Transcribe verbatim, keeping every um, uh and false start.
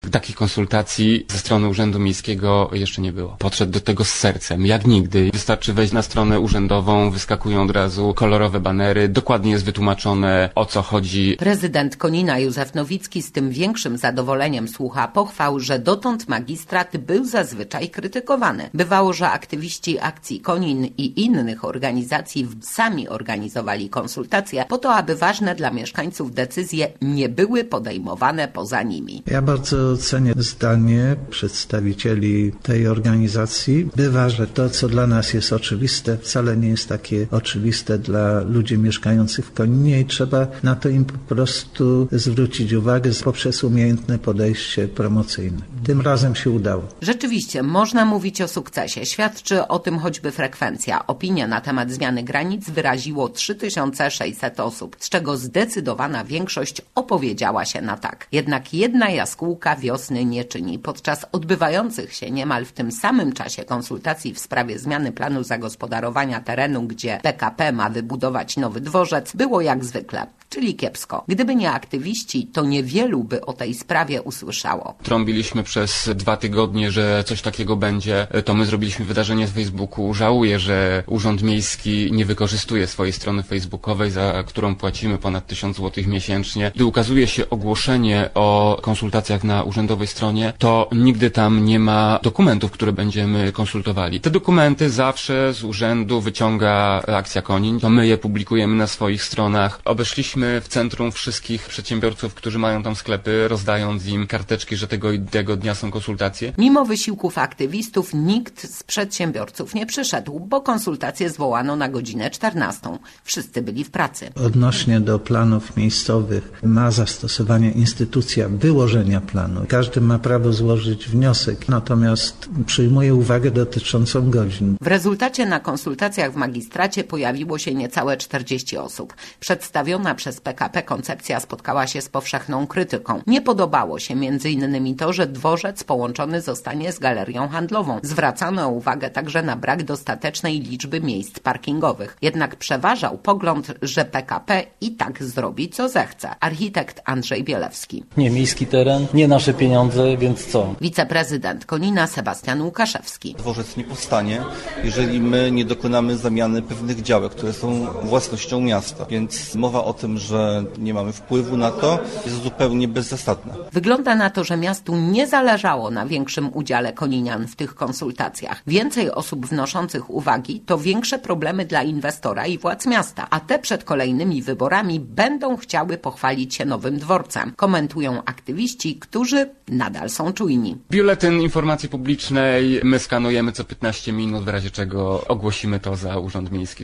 Takich konsultacji ze strony Urzędu Miejskiego jeszcze nie było. Podszedł do tego z sercem, jak nigdy. Wystarczy wejść na stronę urzędową, wyskakują od razu kolorowe banery, dokładnie jest wytłumaczone, o co chodzi. Prezydent Konina Józef Nowicki z tym większym zadowoleniem słucha pochwał, że dotąd magistrat był zazwyczaj krytykowany. Bywało, że aktywiści akcji Konin i innych organizacji sami organizowali konsultacje po to, aby ważne dla mieszkańców decyzje nie były podejmowane poza nimi. Ja bardzo cenię zdanie przedstawicieli tej organizacji. Bywa, że to, co dla nas jest oczywiste, wcale nie jest takie oczywiste dla ludzi mieszkających w Koninie i trzeba na to im po prostu zwrócić uwagę poprzez umiejętne podejście promocyjne. Tym razem się udało. Rzeczywiście, można mówić o sukcesie. Świadczy o tym choćby frekwencja. Opinia na temat zmiany granic wyraziło trzy tysiące sześćset osób, z czego zdecydowana większość opowiedziała się na tak. Jednak jedna jaskółka wiosny nie czyni. Podczas odbywających się niemal w tym samym czasie konsultacji w sprawie zmiany planu zagospodarowania terenu, gdzie P K P ma wybudować nowy dworzec, było jak zwykle, czyli kiepsko. Gdyby nie aktywiści, to niewielu by o tej sprawie usłyszało. Trąbiliśmy przez dwa tygodnie, że coś takiego będzie. To my zrobiliśmy wydarzenie z Facebooku. Żałuję, że Urząd Miejski nie wykorzystuje swojej strony facebookowej, za którą płacimy ponad tysiąc złotych miesięcznie. Gdy ukazuje się ogłoszenie o konsultacjach na urzędowej stronie, to nigdy tam nie ma dokumentów, które będziemy konsultowali. Te dokumenty zawsze z urzędu wyciąga Akcja Konin. To my je publikujemy na swoich stronach. Obeszliśmy w centrum wszystkich przedsiębiorców, którzy mają tam sklepy, rozdając im karteczki, że tego i tego dnia są konsultacje. Mimo wysiłków aktywistów nikt z przedsiębiorców nie przyszedł, bo konsultacje zwołano na godzinę czternastą. Wszyscy byli w pracy. Odnośnie do planów miejscowych ma zastosowanie instytucja wyłożenia planu. Każdy ma prawo złożyć wniosek, natomiast przyjmuje uwagę dotyczącą godzin. W rezultacie na konsultacjach w magistracie pojawiło się niecałe czterdzieści osób. Przedstawiona przez P K P koncepcja spotkała się z powszechną krytyką. Nie podobało się między innymi to, że dworzec połączony zostanie z galerią handlową. Zwracano uwagę także na brak dostatecznej liczby miejsc parkingowych. Jednak przeważał pogląd, że P K P i tak zrobi co zechce. Architekt Andrzej Bielewski. Nie miejski teren, nie nasze pieniądze, więc co? Wiceprezydent Konina Sebastian Łukaszewski. Dworzec nie powstanie, jeżeli my nie dokonamy zamiany pewnych działek, które są własnością miasta. Więc mowa o tym, że nie mamy wpływu na to, jest zupełnie bezzasadna. Wygląda na to, że miastu nie zależało na większym udziale koninian w tych konsultacjach. Więcej osób wnoszących uwagi to większe problemy dla inwestora i władz miasta, a te przed kolejnymi wyborami będą chciały pochwalić się nowym dworcem. Komentują aktywiści, którzy nadal są czujni. Biuletyn informacji publicznej my skanujemy co piętnaście minut, w razie czego ogłosimy to za Urząd Miejski.